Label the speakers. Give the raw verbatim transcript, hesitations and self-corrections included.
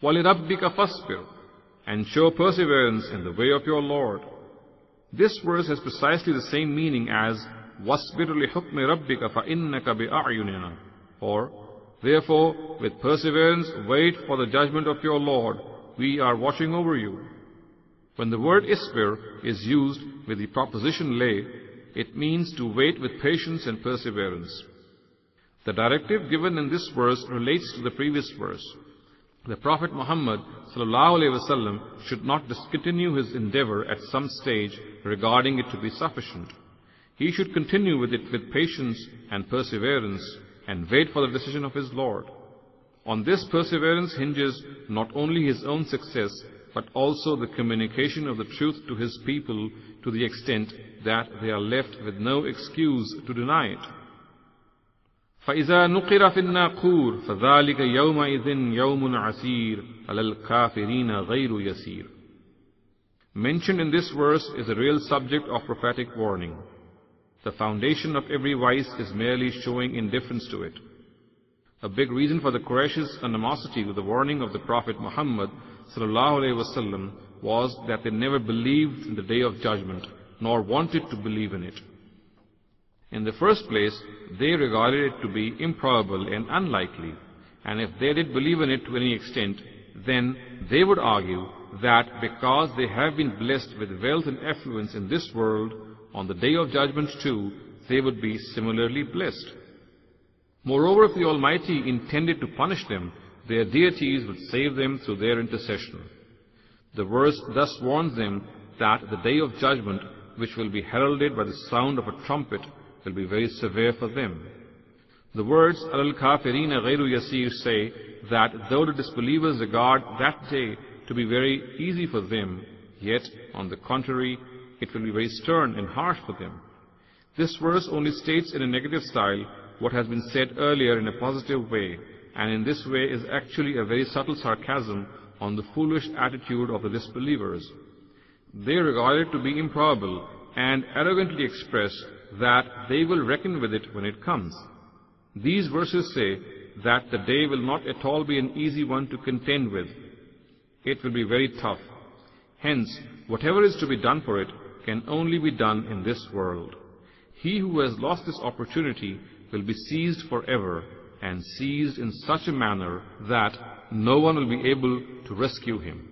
Speaker 1: وَلِرَبِّكَ فَاصْبِرْ, and show perseverance in the way of your Lord. This verse has precisely the same meaning as وَاصْبِرْ لِحُكْمِ رَبِّكَ فَإِنَّكَ بِأَعْيُنِنَا, or therefore with perseverance wait for the judgment of your Lord, we are watching over you. When the word isbir is used with the proposition lay, it means to wait with patience and perseverance. The directive given in this verse relates to the previous verse. The Prophet Muhammad sallallahu alaihi wasallam should not discontinue his endeavor at some stage regarding it to be sufficient. He should continue with it with patience and perseverance and wait for the decision of his Lord. On this perseverance hinges not only his own success, but also the communication of the truth to his people to the extent that they are left with no excuse to deny it. فَإِذَا نُقِرَ فِي النَّاقُورِ فَذَلِكَ يَوْمَئِذٍ يَوْمٌ عَسِيرٌ عَلَى الْكَافِرِينَ غَيْرُ يَسِيرٌ. Mentioned in this verse is a real subject of prophetic warning. The foundation of every vice is merely showing indifference to it. A big reason for the Quraysh's animosity to the warning of the Prophet Muhammad sallallahu alaihi wasallam was that they never believed in the Day of Judgment, nor wanted to believe in it. In the first place, they regarded it to be improbable and unlikely, and if they did believe in it to any extent, then they would argue that because they have been blessed with wealth and affluence in this world, on the Day of Judgment too, they would be similarly blessed. Moreover, if the Almighty intended to punish them, their deities would save them through their intercession. The verse thus warns them that the Day of Judgment, which will be heralded by the sound of a trumpet, will be very severe for them. The words Alal Kafirina Ghayru Yasir say that though the disbelievers regard that day to be very easy for them, yet, on the contrary, it will be very stern and harsh for them. This verse only states in a negative style what has been said earlier in a positive way, and in this way is actually a very subtle sarcasm on the foolish attitude of the disbelievers. They regard it to be improbable and arrogantly express that they will reckon with it when it comes. These verses say that the day will not at all be an easy one to contend with. It will be very tough. Hence, whatever is to be done for it can only be done in this world. He who has lost this opportunity will be seized forever, and seized in such a manner that no one will be able to rescue him.